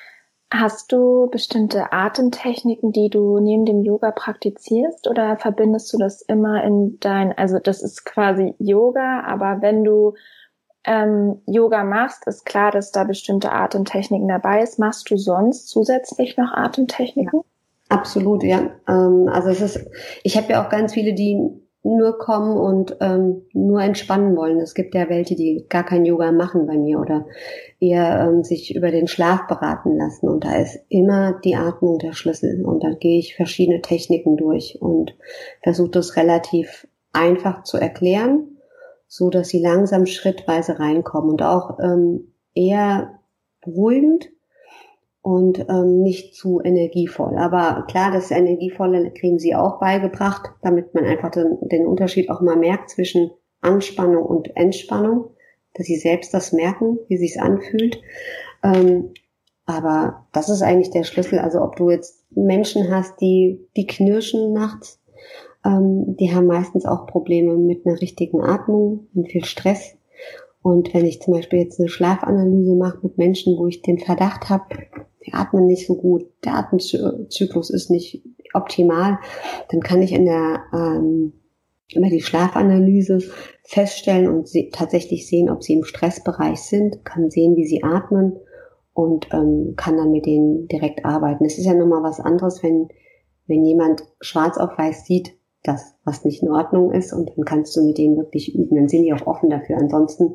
Hast du bestimmte Atemtechniken, die du neben dem Yoga praktizierst, oder verbindest du das immer in dein, also das ist quasi Yoga, aber wenn du ähm, Yoga machst, ist klar, dass da bestimmte Atemtechniken dabei ist. Machst du sonst zusätzlich noch Atemtechniken? Ja, absolut, ja. Ähm, also es ist, ich habe ja auch ganz viele, die nur kommen und ähm, nur entspannen wollen. Es gibt ja welche, die gar kein Yoga machen bei mir oder eher ähm, sich über den Schlaf beraten lassen. Und da ist immer die Atmung der Schlüssel. Und da gehe ich verschiedene Techniken durch und versuche das relativ einfach zu erklären, so dass sie langsam schrittweise reinkommen und auch ähm, eher beruhigend und ähm, nicht zu energievoll. Aber klar, das Energievolle kriegen sie auch beigebracht, damit man einfach den, den Unterschied auch mal merkt zwischen Anspannung und Entspannung, dass sie selbst das merken, wie sich's anfühlt. Ähm, aber das ist eigentlich der Schlüssel. Also ob du jetzt Menschen hast, die die knirschen nachts, ähm, die haben meistens auch Probleme mit einer richtigen Atmung und viel Stress. Und wenn ich zum Beispiel jetzt eine Schlafanalyse mache mit Menschen, wo ich den Verdacht habe, die atmen nicht so gut, der Atemzyklus ist nicht optimal, dann kann ich in der ähm, über die Schlafanalyse feststellen und se- tatsächlich sehen, ob sie im Stressbereich sind, kann sehen, wie sie atmen und ähm, kann dann mit denen direkt arbeiten. Es ist ja nochmal was anderes, wenn wenn jemand schwarz auf weiß sieht, dass was nicht in Ordnung ist, und dann kannst du mit denen wirklich üben, dann sind die auch offen dafür. Ansonsten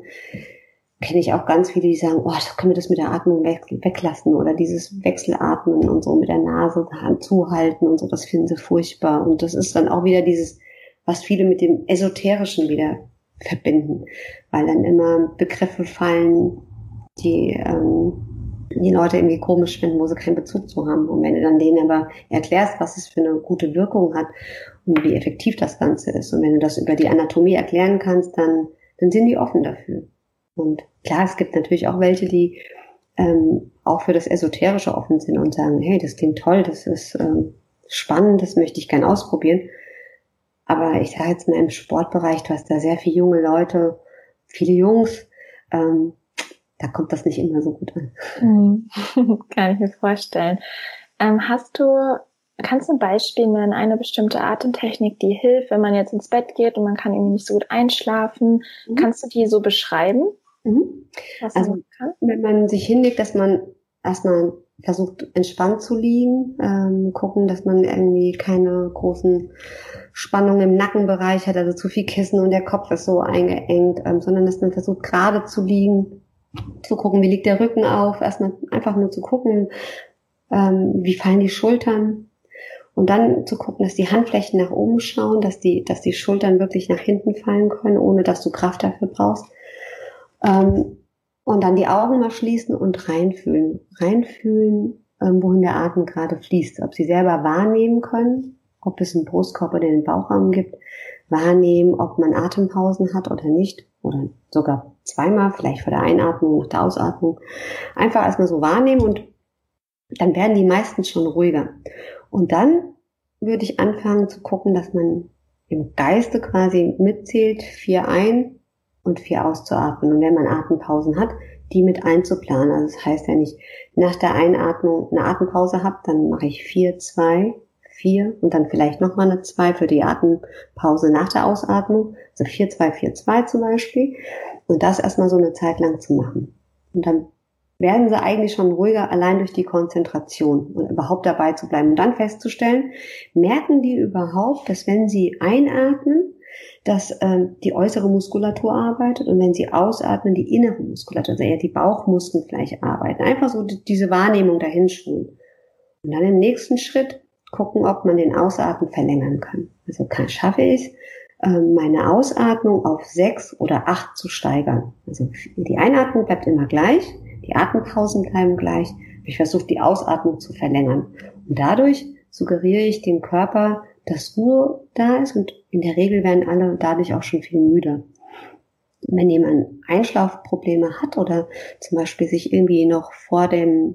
kenne ich auch ganz viele, die sagen, oh, da können wir das mit der Atmung weg, weglassen oder dieses Wechselatmen und so mit der Nase Hand zuhalten und so, das finden sie furchtbar. Und das ist dann auch wieder dieses, was viele mit dem Esoterischen wieder verbinden, weil dann immer Begriffe fallen, die ähm, die Leute irgendwie komisch finden, wo sie keinen Bezug zu haben. Und wenn du dann denen aber erklärst, was es für eine gute Wirkung hat und wie effektiv das Ganze ist, und wenn du das über die Anatomie erklären kannst, dann, dann sind die offen dafür. Und klar, es gibt natürlich auch welche, die ähm, auch für das Esoterische offen sind und sagen, hey, das klingt toll, das ist ähm, spannend, das möchte ich gern ausprobieren. Aber ich sage jetzt mal im Sportbereich, du hast da sehr viele junge Leute, viele Jungs, ähm, da kommt das nicht immer so gut an. Mhm. Kann ich mir vorstellen. Ähm, hast du, kannst du ein Beispiel nennen, eine bestimmte Atemtechnik, die hilft, wenn man jetzt ins Bett geht und man kann irgendwie nicht so gut einschlafen? Mhm. Kannst du die so beschreiben? Mhm. Was also, man kann? Wenn man sich hinlegt, dass man erstmal versucht, entspannt zu liegen, ähm, gucken, dass man irgendwie keine großen Spannungen im Nackenbereich hat, also zu viel Kissen und der Kopf ist so eingeengt, ähm, sondern dass man versucht, gerade zu liegen, zu gucken, wie liegt der Rücken auf, erstmal einfach nur zu gucken, ähm, wie fallen die Schultern, und dann zu gucken, dass die Handflächen nach oben schauen, dass die, dass die Schultern wirklich nach hinten fallen können, ohne dass du Kraft dafür brauchst. Ähm, und dann die Augen mal schließen und reinfühlen. Reinfühlen, ähm, wohin der Atem gerade fließt. Ob sie selber wahrnehmen können, ob es einen Brustkorb oder den Bauchraum gibt. Wahrnehmen, ob man Atempausen hat oder nicht. Oder sogar zweimal, vielleicht vor der Einatmung, nach der Ausatmung. Einfach erstmal so wahrnehmen, und dann werden die meistens schon ruhiger. Und dann würde ich anfangen zu gucken, dass man im Geiste quasi mitzählt, vier ein und vier auszuatmen. Und wenn man Atempausen hat, die mit einzuplanen. Also das heißt, wenn ich nach der Einatmung eine Atempause habe, dann mache ich vier, zwei, vier und dann vielleicht nochmal eine zwei für die Atempause nach der Ausatmung. Also vier, zwei, vier, zwei zum Beispiel. Und das erstmal so eine Zeit lang zu machen. Und dann werden sie eigentlich schon ruhiger, allein durch die Konzentration und überhaupt dabei zu bleiben. Und dann festzustellen, merken die überhaupt, dass wenn sie einatmen, dass ähm, die äußere Muskulatur arbeitet und wenn sie ausatmen, die innere Muskulatur, also eher die Bauchmuskeln vielleicht arbeiten. Einfach so die, diese Wahrnehmung dahin schulen. Und dann im nächsten Schritt gucken, ob man den Ausatmen verlängern kann. Also kann, schaffe ich es, ähm, meine Ausatmung auf sechs oder acht zu steigern. Also die Einatmung bleibt immer gleich, die Atempausen bleiben gleich. Ich versuche, die Ausatmung zu verlängern. Und dadurch suggeriere ich dem Körper, dass Ruhe da ist und in der Regel werden alle dadurch auch schon viel müder. Wenn jemand Einschlafprobleme hat oder zum Beispiel sich irgendwie noch vor dem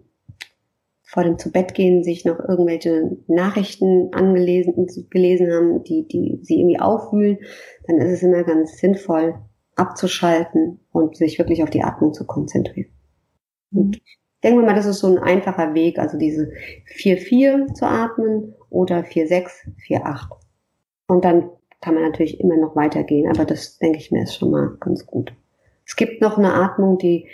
vor dem Zubettgehen sich noch irgendwelche Nachrichten angelesen gelesen haben, die die sie irgendwie aufwühlen, dann ist es immer ganz sinnvoll abzuschalten und sich wirklich auf die Atmung zu konzentrieren. Und denken wir mal, das ist so ein einfacher Weg, also diese vier vier zu atmen oder vier sechs, vier acht. Und dann kann man natürlich immer noch weitergehen, aber das, denke ich mir, ist schon mal ganz gut. Es gibt noch eine Atmung, die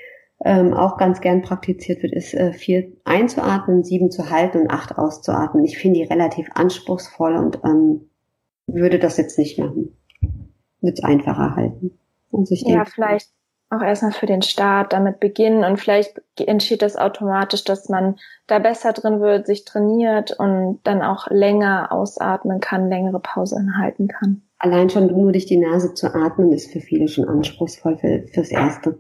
ähm, auch ganz gern praktiziert wird, ist äh, vier einzuatmen, sieben zu halten und acht auszuatmen. Ich finde die relativ anspruchsvoll und ähm, würde das jetzt nicht machen. Würde es einfacher halten. Also ich ja, denke, vielleicht auch erstmal für den Start damit beginnen und vielleicht entsteht das automatisch, dass man da besser drin wird, sich trainiert und dann auch länger ausatmen kann, längere Pause halten kann. Allein schon nur durch die Nase zu atmen ist für viele schon anspruchsvoll für, fürs Erste.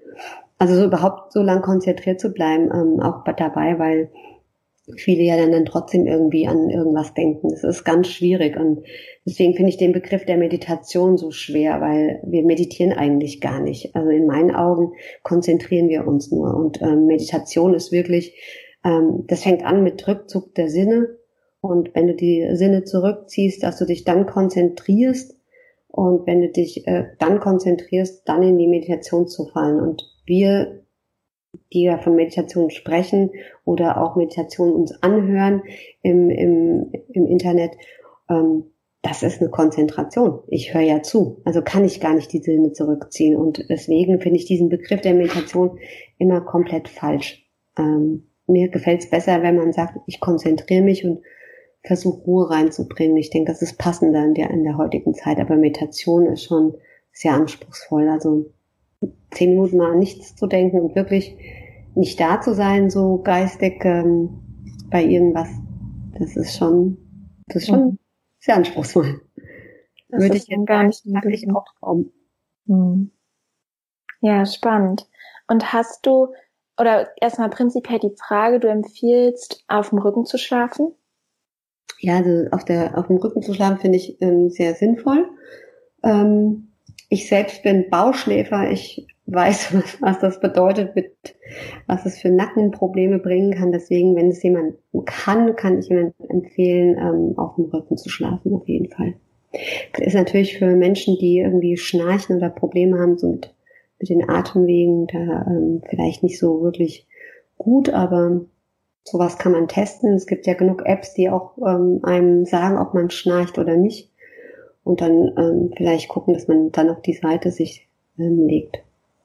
Also so überhaupt so lang konzentriert zu bleiben, ähm, auch dabei, weil viele ja dann, dann trotzdem irgendwie an irgendwas denken. Das ist ganz schwierig und deswegen finde ich den Begriff der Meditation so schwer, weil wir meditieren eigentlich gar nicht. Also in meinen Augen konzentrieren wir uns nur und ähm, Meditation ist wirklich, ähm, das fängt an mit Rückzug der Sinne und wenn du die Sinne zurückziehst, dass du dich dann konzentrierst und wenn du dich äh, dann konzentrierst, dann in die Meditation zu fallen und wir, die ja von Meditation sprechen oder auch Meditation uns anhören im, im, im Internet, ähm, das ist eine Konzentration. Ich höre ja zu, also kann ich gar nicht die Sinne zurückziehen und deswegen finde ich diesen Begriff der Meditation immer komplett falsch. Ähm, mir gefällt es besser, wenn man sagt, ich konzentriere mich und versuche Ruhe reinzubringen. Ich denke, das ist passender in der, in der heutigen Zeit, aber Meditation ist schon sehr anspruchsvoll, also zehn Minuten mal an nichts zu denken und wirklich nicht da zu sein, so geistig ähm, bei irgendwas. Das ist schon, das ist schon mhm. sehr anspruchsvoll. Das würde ich jetzt gar nicht wirklich auch trauen. Mhm. Ja, spannend. Und hast du, oder erstmal prinzipiell die Frage, du empfiehlst, auf dem Rücken zu schlafen? Ja, also auf der, auf dem Rücken zu schlafen finde ich ähm, sehr sinnvoll. Ähm, Ich selbst bin Bauchschläfer. Ich weiß, was, was das bedeutet, mit, was es für Nackenprobleme bringen kann. Deswegen, wenn es jemand kann, kann ich jemandem empfehlen, ähm, auf dem Rücken zu schlafen, auf jeden Fall. Das ist natürlich für Menschen, die irgendwie schnarchen oder Probleme haben, so mit, mit den Atemwegen, da ähm, vielleicht nicht so wirklich gut, aber sowas kann man testen. Es gibt ja genug Apps, die auch ähm, einem sagen, ob man schnarcht oder nicht. Und dann ähm, vielleicht gucken, dass man dann auf die Seite sich ähm, legt.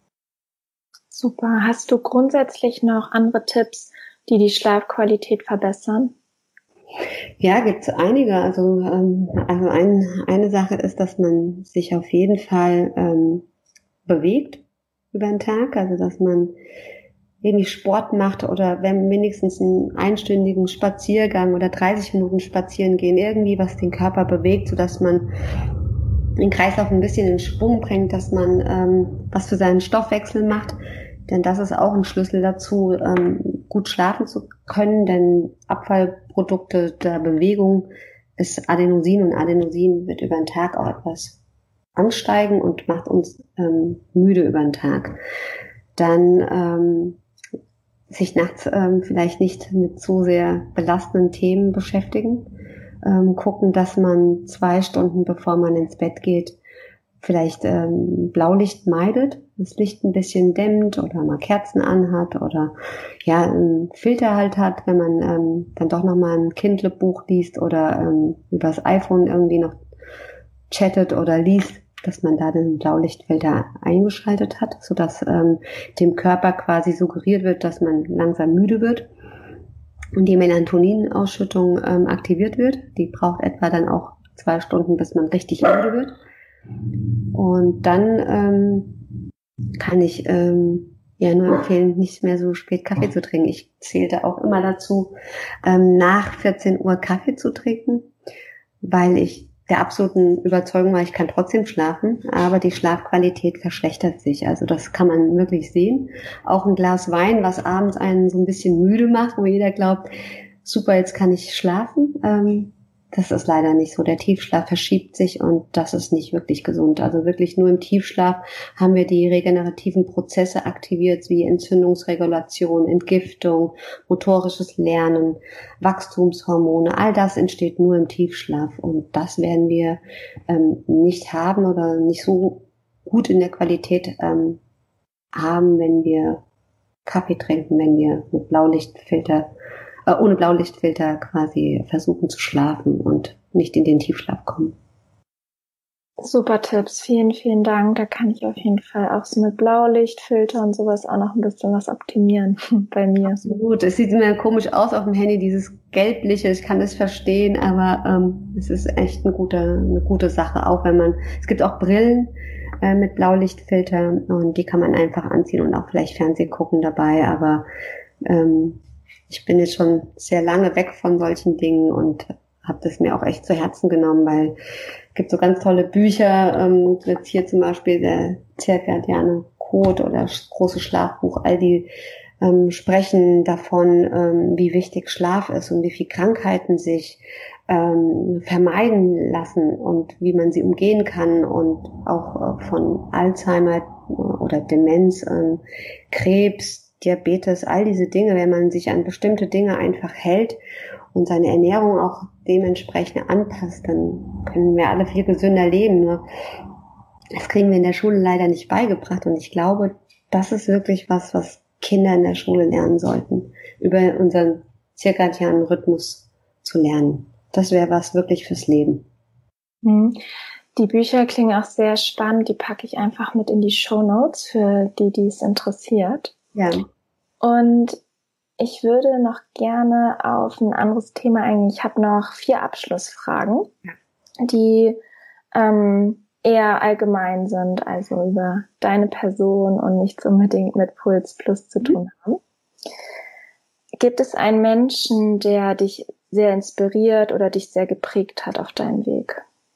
Super. Hast du grundsätzlich noch andere Tipps, die die Schlafqualität verbessern? Ja, gibt es einige. Also, ähm, also ein, eine Sache ist, dass man sich auf jeden Fall ähm, bewegt über den Tag. Also dass man irgendwie Sport macht oder wenn wenigstens einen einstündigen Spaziergang oder dreißig Minuten spazieren gehen, irgendwie was den Körper bewegt, sodass man den Kreislauf ein bisschen in Schwung bringt, dass man ähm, was für seinen Stoffwechsel macht. Denn das ist auch ein Schlüssel dazu, ähm, gut schlafen zu können, denn Abfallprodukte der Bewegung ist Adenosin und Adenosin wird über den Tag auch etwas ansteigen und macht uns ähm, müde über den Tag. Dann ähm, sich nachts ähm, vielleicht nicht mit zu sehr belastenden Themen beschäftigen. ähm, gucken, dass man zwei Stunden bevor man ins Bett geht, vielleicht ähm, Blaulicht meidet, das Licht ein bisschen dämmt oder mal Kerzen anhat oder ja einen Filter halt hat, wenn man ähm, dann doch nochmal ein Kindle-Buch liest oder ähm, übers iPhone irgendwie noch chattet oder liest, dass man da den Blaulichtfilter eingeschaltet hat, sodass ähm, dem Körper quasi suggeriert wird, dass man langsam müde wird und die Melatoninausschüttung ähm, aktiviert wird. Die braucht etwa dann auch zwei Stunden, bis man richtig müde wird. Und dann ähm, kann ich ähm, ja nur empfehlen, nicht mehr so spät Kaffee zu trinken. Ich zählte auch immer dazu, ähm, nach vierzehn Uhr Kaffee zu trinken, weil ich der absoluten Überzeugung war, ich kann trotzdem schlafen, aber die Schlafqualität verschlechtert sich. Also das kann man wirklich sehen. Auch ein Glas Wein, was abends einen so ein bisschen müde macht, wo jeder glaubt, super, jetzt kann ich schlafen. Ähm, das ist leider nicht so. Der Tiefschlaf verschiebt sich und das ist nicht wirklich gesund. Also wirklich nur im Tiefschlaf haben wir die regenerativen Prozesse aktiviert, wie Entzündungsregulation, Entgiftung, motorisches Lernen, Wachstumshormone. All das entsteht nur im Tiefschlaf und das werden wir ähm, nicht haben oder nicht so gut in der Qualität ähm, haben, wenn wir Kaffee trinken, wenn wir mit Blaulichtfilter ohne Blaulichtfilter quasi versuchen zu schlafen und nicht in den Tiefschlaf kommen. Super Tipps, vielen, vielen Dank. Da kann ich auf jeden Fall auch so mit Blaulichtfilter und sowas auch noch ein bisschen was optimieren bei mir. Absolut, es sieht immer komisch aus auf dem Handy, dieses gelbliche, ich kann das verstehen, aber ähm, es ist echt eine gute, eine gute Sache, auch wenn man, es gibt auch Brillen äh, mit Blaulichtfilter und die kann man einfach anziehen und auch vielleicht Fernsehen gucken dabei, aber ähm, ich bin jetzt schon sehr lange weg von solchen Dingen und habe das mir auch echt zu Herzen genommen, weil es gibt so ganz tolle Bücher, ähm, jetzt hier zum Beispiel der Zirkadiane Code oder das große Schlafbuch, all die ähm, sprechen davon, ähm, wie wichtig Schlaf ist und wie viel Krankheiten sich ähm, vermeiden lassen und wie man sie umgehen kann und auch äh, von Alzheimer oder Demenz, ähm, Krebs, Diabetes, all diese Dinge, wenn man sich an bestimmte Dinge einfach hält und seine Ernährung auch dementsprechend anpasst, dann können wir alle viel gesünder leben. Nur das kriegen wir in der Schule leider nicht beigebracht und ich glaube, das ist wirklich was, was Kinder in der Schule lernen sollten, über unseren zirkadianen Rhythmus zu lernen. Das wäre was wirklich fürs Leben. Die Bücher klingen auch sehr spannend, die packe ich einfach mit in die Shownotes für die, die es interessiert. Ja. Und ich würde noch gerne auf ein anderes Thema eingehen. Ich habe noch vier Abschlussfragen, ja, die ähm, eher allgemein sind, also über deine Person und nichts unbedingt mit Puls Plus zu tun haben. Gibt es einen Menschen, der dich sehr inspiriert oder dich sehr geprägt hat auf deinem Weg?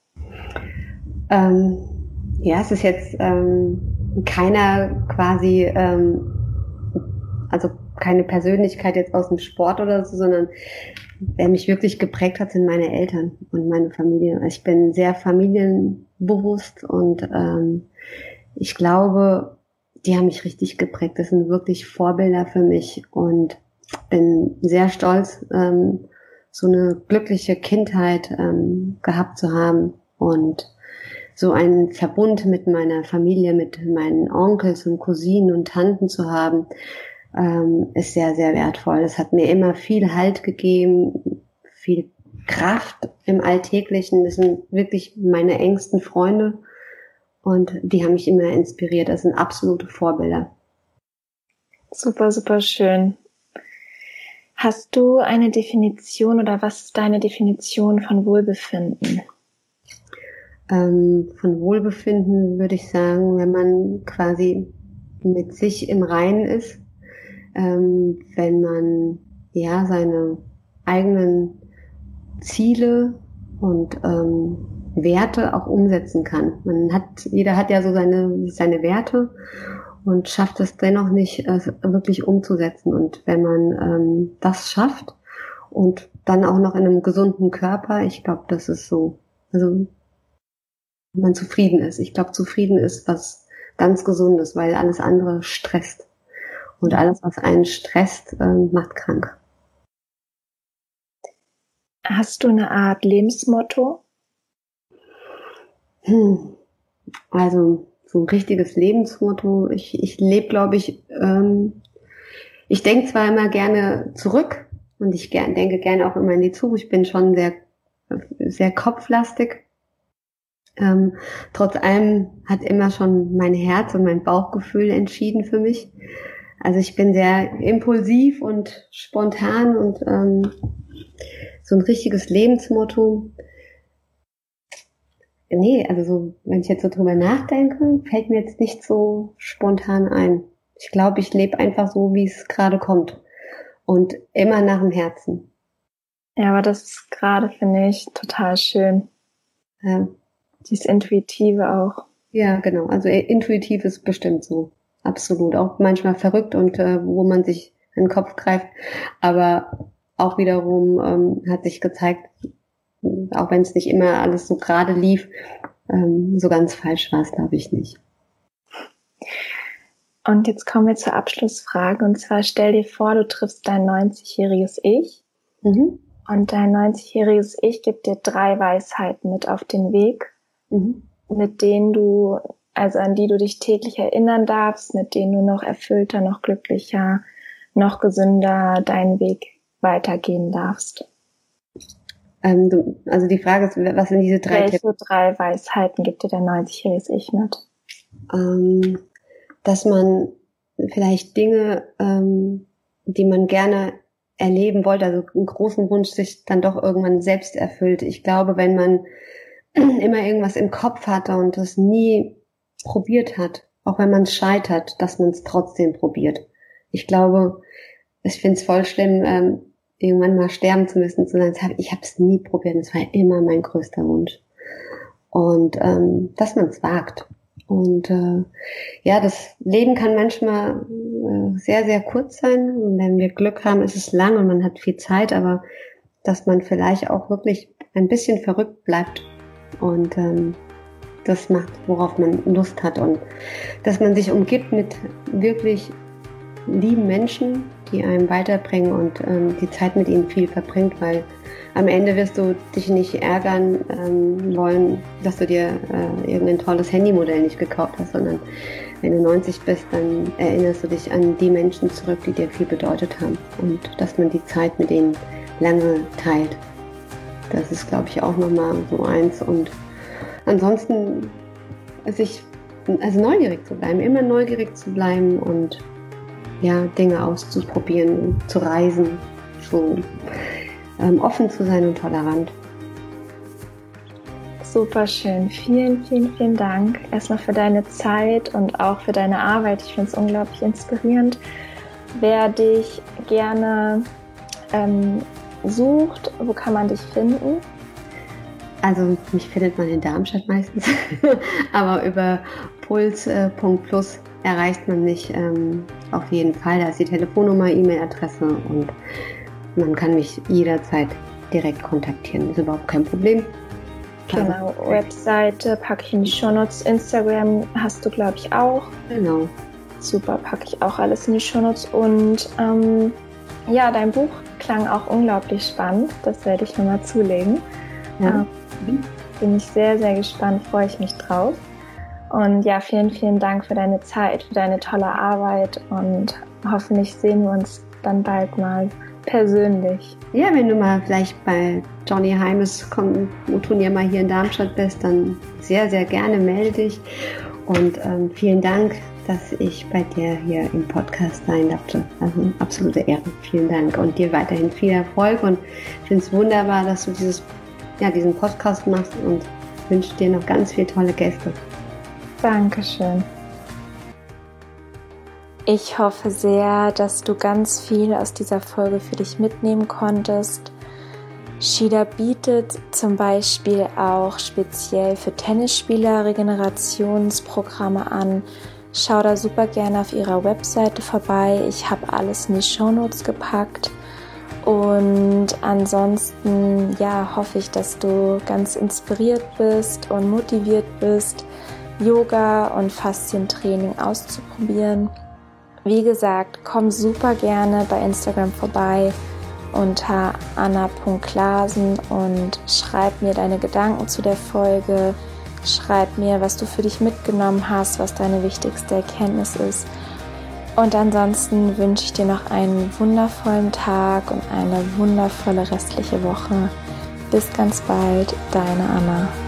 Ähm, ja, es ist jetzt ähm, keiner quasi... Ähm, also keine Persönlichkeit jetzt aus dem Sport oder so, sondern wer mich wirklich geprägt hat, sind meine Eltern und meine Familie. Ich bin sehr familienbewusst und ähm, ich glaube, die haben mich richtig geprägt. Das sind wirklich Vorbilder für mich und bin sehr stolz, ähm, so eine glückliche Kindheit ähm, gehabt zu haben und so einen Verbund mit meiner Familie, mit meinen Onkels und Cousinen und Tanten zu haben, Ähm, ist sehr, sehr wertvoll. Es hat mir immer viel Halt gegeben, viel Kraft im Alltäglichen. Das sind wirklich meine engsten Freunde und die haben mich immer inspiriert. Das sind absolute Vorbilder. Super, super schön. Hast du eine Definition oder was ist deine Definition von Wohlbefinden? Ähm, von Wohlbefinden würde ich sagen, wenn man quasi mit sich im Reinen ist, Ähm, wenn man ja seine eigenen Ziele und ähm, Werte auch umsetzen kann. Man hat, jeder hat ja so seine seine Werte und schafft es dennoch nicht, äh, wirklich umzusetzen. Und wenn man ähm, das schafft und dann auch noch in einem gesunden Körper, ich glaube, das ist so, also wenn man zufrieden ist. Ich glaube, zufrieden ist was ganz Gesundes, weil alles andere stresst. Und alles, was einen stresst, macht krank. Hast du eine Art Lebensmotto? Hm. Also so ein richtiges Lebensmotto. Ich, ich lebe, glaube ich, ähm, ich denke zwar immer gerne zurück und ich gern, denke gerne auch immer in die Zukunft. Ich bin schon sehr, sehr kopflastig. Ähm, trotz allem hat immer schon mein Herz und mein Bauchgefühl entschieden für mich. Also ich bin sehr impulsiv und spontan und ähm, so ein richtiges Lebensmotto. Nee, also so, wenn ich jetzt so drüber nachdenke, fällt mir jetzt nicht so spontan ein. Ich glaube, ich lebe einfach so, wie es gerade kommt. Und immer nach dem Herzen. Ja, aber das ist gerade, finde ich, total schön. Ja. Dieses Intuitive auch. Ja, genau. Also intuitiv ist bestimmt so. Absolut. Auch manchmal verrückt und äh, wo man sich in den Kopf greift. Aber auch wiederum ähm, hat sich gezeigt, auch wenn es nicht immer alles so gerade lief, ähm, so ganz falsch war es, glaube ich, nicht. Und jetzt kommen wir zur Abschlussfrage. Und zwar stell dir vor, du triffst dein neunzigjähriges Ich. Mhm. Und dein neunzigjähriges Ich gibt dir drei Weisheiten mit auf den Weg, mhm. mit denen du, also an die du dich täglich erinnern darfst, mit denen du noch erfüllter, noch glücklicher, noch gesünder deinen Weg weitergehen darfst. Ähm, du, also die Frage ist, was sind diese drei Welche Tipps? drei Weisheiten gibt dir dein neunzigjähriges Ich mit? Ähm, dass man vielleicht Dinge, ähm, die man gerne erleben wollte, also einen großen Wunsch sich dann doch irgendwann selbst erfüllt. Ich glaube, wenn man immer irgendwas im Kopf hatte und das nie probiert hat, auch wenn man scheitert, dass man es trotzdem probiert. Ich glaube, ich finde es voll schlimm, ähm, irgendwann mal sterben zu müssen, zu sagen, ich habe es nie probiert, das war immer mein größter Wunsch. Und ähm, dass man es wagt. Und äh, ja, das Leben kann manchmal äh, sehr, sehr kurz sein. Und wenn wir Glück haben, ist es lang und man hat viel Zeit, aber dass man vielleicht auch wirklich ein bisschen verrückt bleibt und ähm, das macht, worauf man Lust hat. Und dass man sich umgibt mit wirklich lieben Menschen, die einem weiterbringen und ähm, die Zeit mit ihnen viel verbringt, weil am Ende wirst du dich nicht ärgern ähm, wollen, dass du dir äh, irgendein tolles Handymodell nicht gekauft hast, sondern wenn du neunzig bist, dann erinnerst du dich an die Menschen zurück, die dir viel bedeutet haben und dass man die Zeit mit denen lange teilt. Das ist, glaube ich, auch nochmal so eins. Und ansonsten sich, also neugierig zu bleiben, immer neugierig zu bleiben und ja, Dinge auszuprobieren, zu reisen, so ähm, offen zu sein und tolerant. Super schön. Vielen, vielen, vielen Dank erstmal für deine Zeit und auch für deine Arbeit. Ich finde es unglaublich inspirierend. Wer dich gerne ähm, sucht, wo kann man dich finden? Also mich findet man in Darmstadt meistens, aber über puls punkt plus erreicht man mich ähm, auf jeden Fall. Da ist die Telefonnummer, E-Mail-Adresse und man kann mich jederzeit direkt kontaktieren. Das ist überhaupt kein Problem. Genau, also, Webseite packe ich in die Shownotes. Instagram hast du, glaube ich, auch. Genau. Super, packe ich auch alles in die Shownotes. Und ähm, ja, dein Buch klang auch unglaublich spannend. Das werde ich mir mal zulegen. Ja. Ähm, bin ich sehr, sehr gespannt, freue ich mich drauf. Und ja, vielen, vielen Dank für deine Zeit, für deine tolle Arbeit und hoffentlich sehen wir uns dann bald mal persönlich. Ja, wenn du mal vielleicht bei Johnny Heimes Turnier mal hier in Darmstadt bist, dann sehr, sehr gerne melde dich. Und ähm, vielen Dank, dass ich bei dir hier im Podcast sein durfte. Also absolute Ehre. Vielen Dank und dir weiterhin viel Erfolg. Und ich finde es wunderbar, dass du dieses, ja, diesen Podcast machst und wünsche dir noch ganz viele tolle Gäste. Dankeschön. Ich hoffe sehr, dass du ganz viel aus dieser Folge für dich mitnehmen konntest. Shida bietet zum Beispiel auch speziell für Tennisspieler Regenerationsprogramme an. Schau da super gerne auf ihrer Webseite vorbei. Ich habe alles in die Shownotes gepackt. Und ansonsten, ja, hoffe ich, dass du ganz inspiriert bist und motiviert bist, Yoga und Faszientraining auszuprobieren. Wie gesagt, komm super gerne bei Instagram vorbei unter anna punkt klasen und schreib mir deine Gedanken zu der Folge. Schreib mir, was du für dich mitgenommen hast, was deine wichtigste Erkenntnis ist. Und ansonsten wünsche ich dir noch einen wundervollen Tag und eine wundervolle restliche Woche. Bis ganz bald, deine Anna.